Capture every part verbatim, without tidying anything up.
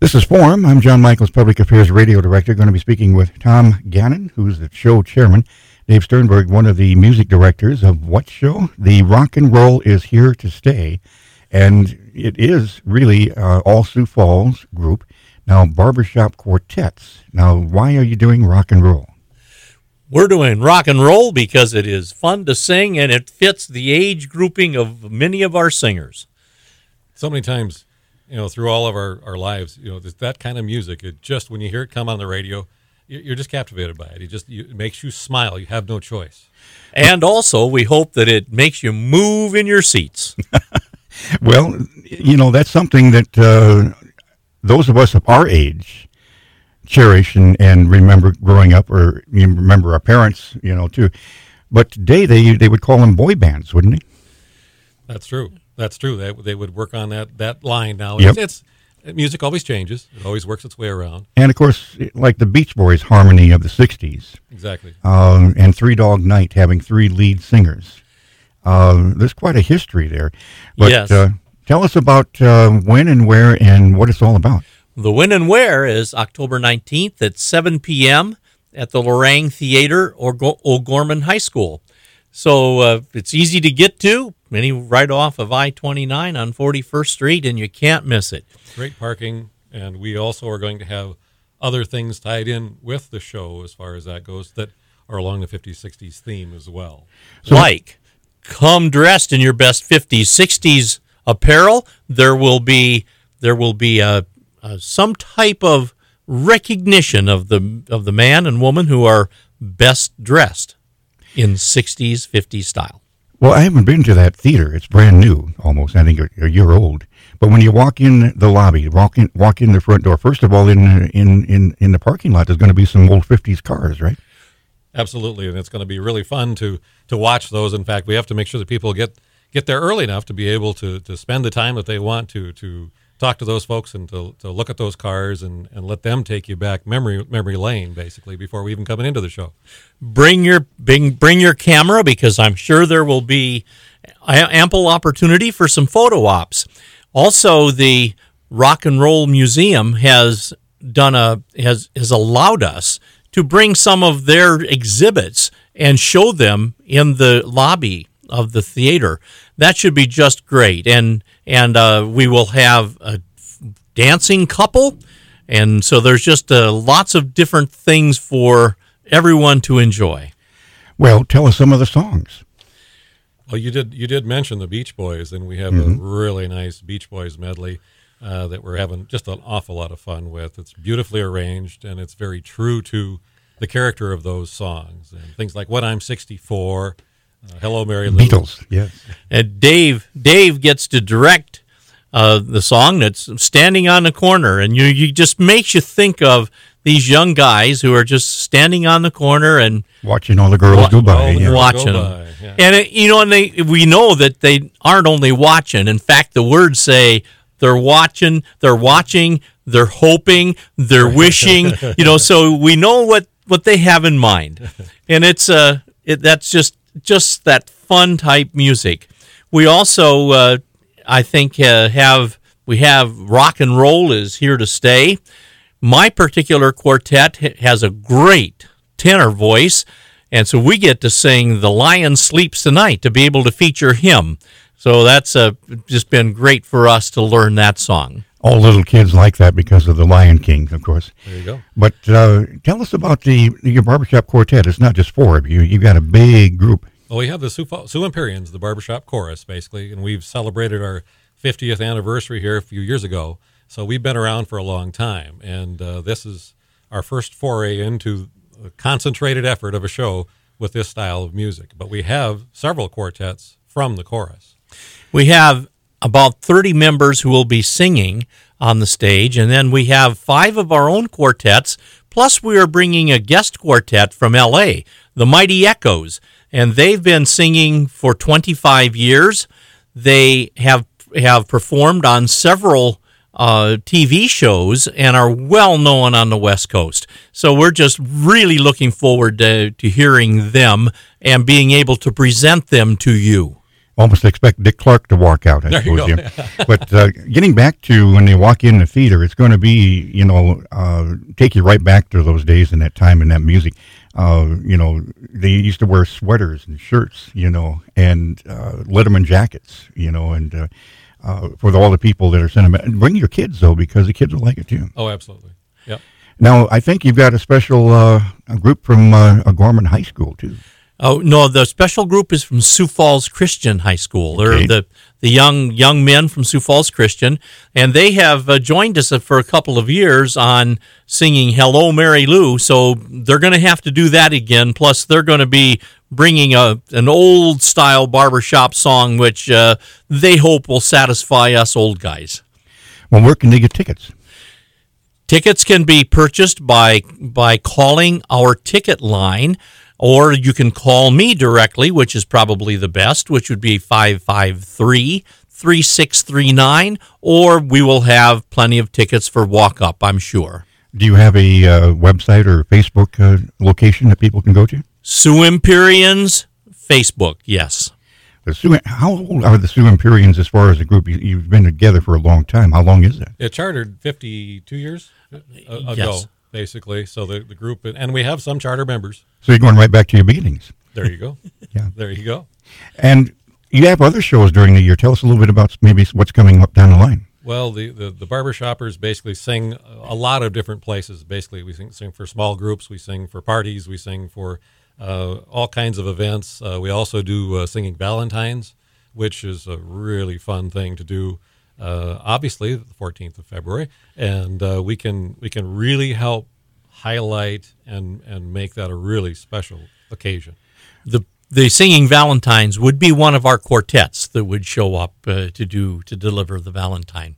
This is Forum. I'm John Michaels, Public Affairs Radio Director, going to be speaking with Tom Gannon, who's the show chairman, Dave Sternberg, one of the music directors of what show? The Rock and Roll is Here to Stay, and it is really uh, all Sioux Falls group, now barbershop quartets. Now, why are you doing rock and roll? We're doing rock and roll because it is fun to sing, and it fits the age grouping of many of our singers. So many times, you know, through all of our, our lives, you know, that kind of music, it just, when you hear it come on the radio, you're just captivated by it. It just you, it makes you smile. You have no choice. And also, we hope that it makes you move in your seats. Well, you know, that's something that uh, those of us of our age cherish and, and remember growing up, or you remember our parents, you know, too. But today, they they would call them boy bands, wouldn't they? That's true. That's true. They, they would work on that, that line now. Yep. It's, it's music always changes. It always works its way around. And, of course, like the Beach Boys harmony of the sixties. Exactly. Um, and Three Dog Night having three lead singers. Uh, there's quite a history there. But, yes. Uh, tell us about uh, when and where and what it's all about. The when and where is October nineteenth at seven p.m. at the Lorang Theater or O'Gorman High School. So uh, it's easy to get to, many right off of I twenty-nine on forty-first Street, and you can't miss it. Great parking, and we also are going to have other things tied in with the show as far as that goes that are along the fifties, sixties theme as well. So, like, come dressed in your best fifties, sixties apparel. There will be there will be a, a, some type of recognition of the of the man and woman who are best dressed in sixties, fifties style. Well, I haven't been to that theater. It's brand new, almost. I think a year old. But when you walk in the lobby, walk in, walk in the front door. First of all, in in in in the parking lot, there's going to be some old fifties cars, right? Absolutely, and it's going to be really fun to to watch those. In fact, we have to make sure that people get get there early enough to be able to to spend the time that they want to to talk to those folks and to to look at those cars and, and let them take you back memory memory lane, basically, before we even come into the show. Bring your bring, bring your camera, because I'm sure there will be ample opportunity for some photo ops. Also, the Rock and Roll Museum has done a has has allowed us to bring some of their exhibits and show them in the lobby of the theater. That should be just great. And and uh, we will have a dancing couple, and so there's just uh, lots of different things for everyone to enjoy. Well, tell us some of the songs. Well, you did you did mention the Beach Boys, and we have Mm-hmm. a really nice Beach Boys medley uh, that we're having just an awful lot of fun with. It's beautifully arranged, and it's very true to the character of those songs. And things like When I'm sixty-four, uh, Hello, Mary Lou. Beatles, yes. And Dave Dave gets to direct uh, the song that's standing on the corner, and you you just makes you think of these young guys who are just standing on the corner and Watching all the girls Wa- go by. all the yeah. girls watching go them. by, yeah. And it, you know, and they we know that they aren't only watching. In fact, the words say they're watching, they're watching, they're hoping, they're wishing. You know, so we know what, what they have in mind, and it's uh, it, that's just just that fun type music. We also, uh, I think, uh, have we have rock and roll is here to stay. My particular quartet has a great tenor voice, and so we get to sing The Lion Sleeps Tonight to be able to feature him. So that's uh, just been great for us to learn that song. All little kids like that because of the Lion King, of course. There you go. But uh, tell us about the your barbershop quartet. It's not just four of you. You've got a big group. Well, we have the Sioux, Sioux Empyreans, the barbershop chorus, basically, and we've celebrated our fiftieth anniversary here a few years ago. So we've been around for a long time, and uh, this is our first foray into a concentrated effort of a show with this style of music. But we have several quartets from the chorus. We have about thirty members who will be singing on the stage, and then we have five of our own quartets, plus we are bringing a guest quartet from L A, the Mighty Echoes, and they've been singing for twenty-five years. They have have performed on several uh, T V shows and are well known on the West Coast. So we're just really looking forward to, to hearing them and being able to present them to you. Almost expect Dick Clark to walk out, I There you suppose. go. Yeah. But uh, getting back to when they walk in the theater, it's going to be, you know, uh, take you right back to those days and that time and that music. Uh, you know, they used to wear sweaters and shirts, you know, and uh, Letterman jackets, you know, and uh, uh, for all the people that are sentimental. Bring your kids, though, because the kids will like it, too. Oh, absolutely. Yep. Now, I think you've got a special uh, a group from uh, Gorman High School, too. Oh no, the special group is from Sioux Falls Christian High School. Okay. They're the the young young men from Sioux Falls Christian, and they have uh, joined us for a couple of years on singing "Hello, Mary Lou." So they're going to have to do that again. Plus, they're going to be bringing a an old style barbershop song, which uh, they hope will satisfy us old guys. Well, where can they get tickets? Tickets can be purchased by by calling our ticket line. Or you can call me directly, which is probably the best, which would be five five three, three six three nine, or we will have plenty of tickets for walk-up, I'm sure. Do you have a uh, website or Facebook uh, location that people can go to? Sioux Empyreans, Facebook, yes. The Sioux, how old are the Sioux Empyreans as far as a group? You, you've been together for a long time. How long is that? It chartered fifty-two years ago, Yes. basically. So the, the group, and we have some charter members. So you're going right back to your beginnings. There you go. Yeah. There you go. And you have other shows during the year. Tell us a little bit about maybe what's coming up down the line. Well, the, the, the barbershoppers basically sing a lot of different places. Basically, we sing, sing for small groups, we sing for parties, we sing for uh, all kinds of events. Uh, we also do uh, singing Valentines, which is a really fun thing to do. Uh, obviously, the fourteenth of February, and uh, we can we can really help highlight and and make that a really special occasion. The the Singing Valentines would be one of our quartets that would show up uh, to do to deliver the Valentine.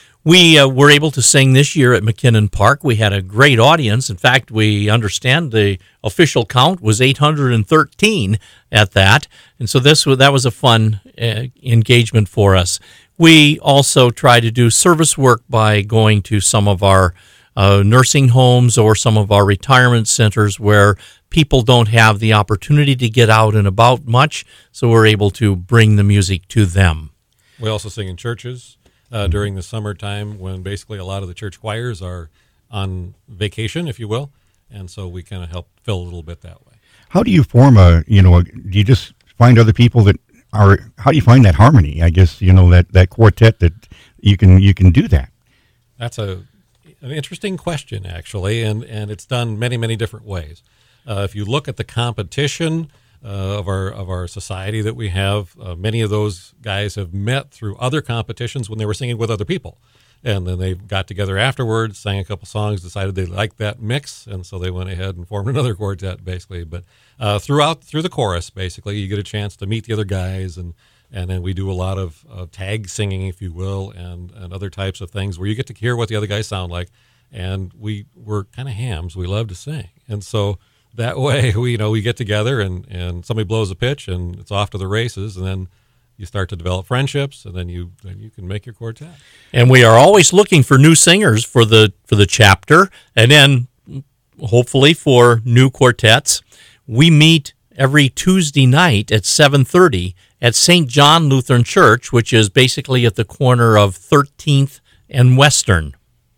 We uh, were able to sing this year at McKinnon Park. We had a great audience. In fact, we understand the official count was eight hundred thirteen at that, and so this was, that was a fun uh, engagement for us. We also try to do service work by going to some of our uh, nursing homes or some of our retirement centers where people don't have the opportunity to get out and about much, so we're able to bring the music to them. We also sing in churches uh, during the summertime when basically a lot of the church choirs are on vacation, if you will, and so we kind of help fill a little bit that way. How do you form a, you know, a, do you just find other people that are, how do you find that harmony? I guess, you know, that, that quartet that you can you can do that. That's a an interesting question, actually, and, and it's done many, many different ways. Uh, if you look at the competition uh, of our of our society that we have, uh, many of those guys have met through other competitions when they were singing with other people. And then they got together afterwards, sang a couple songs, decided they liked that mix, and so they went ahead and formed another quartet, basically. But uh, throughout through the chorus, basically, you get a chance to meet the other guys, and, and then we do a lot of uh, tag singing, if you will, and, and other types of things where you get to hear what the other guys sound like. And we, we're kind of hams. We love to sing. And so that way, we you know we get together, and, and somebody blows a pitch, and it's off to the races, and then you start to develop friendships, and then you then you can make your quartet. And we are always looking for new singers for the for the chapter, and then hopefully for new quartets. We meet every Tuesday night at seven thirty at Saint John Lutheran Church, which is basically at the corner of thirteenth and Western.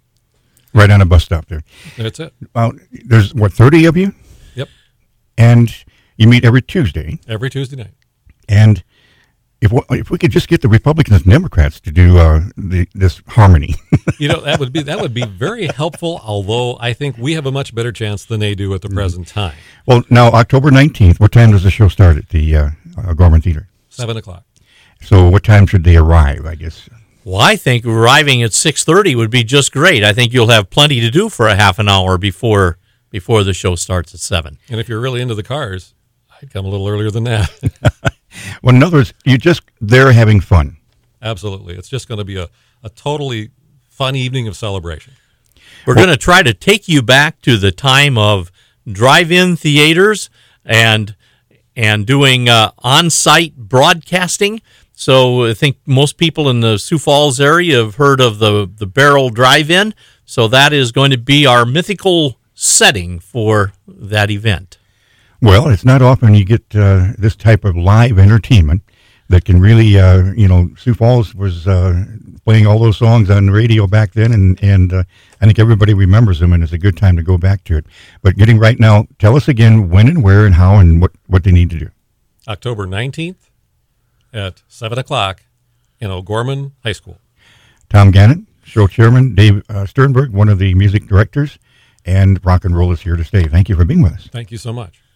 Right on a bus stop there. That's it. Well, there's, what, thirty of you? Yep. And you meet every Tuesday. Every Tuesday night. And if we, if we could just get the Republicans and Democrats to do uh, the, this harmony. You know, that would be that would be very helpful, although I think we have a much better chance than they do at the present time. Well, now, October nineteenth, what time does the show start at the uh, uh, Gorman Theater? Seven o'clock. So what time should they arrive, I guess? Well, I think arriving at six thirty would be just great. I think you'll have plenty to do for a half an hour before before the show starts at seven. And if you're really into the cars, I'd come a little earlier than that. Well, in other words, you're just there having fun. Absolutely. It's just going to be a, a totally fun evening of celebration. We're Well- going to try to take you back to the time of drive-in theaters and and doing uh, on-site broadcasting. So I think most people in the Sioux Falls area have heard of the, the Barrel Drive-In. So that is going to be our mythical setting for that event. Well, it's not often you get uh, this type of live entertainment that can really, uh, you know, Sioux Falls was uh, playing all those songs on the radio back then, and, and uh, I think everybody remembers them, and it's a good time to go back to it. But getting right now, tell us again when and where and how and what, what they need to do. October nineteenth at seven o'clock in O'Gorman High School. Tom Gannon, show chairman, Dave uh, Sternberg, one of the music directors, and rock and roll is here to stay. Thank you for being with us. Thank you so much.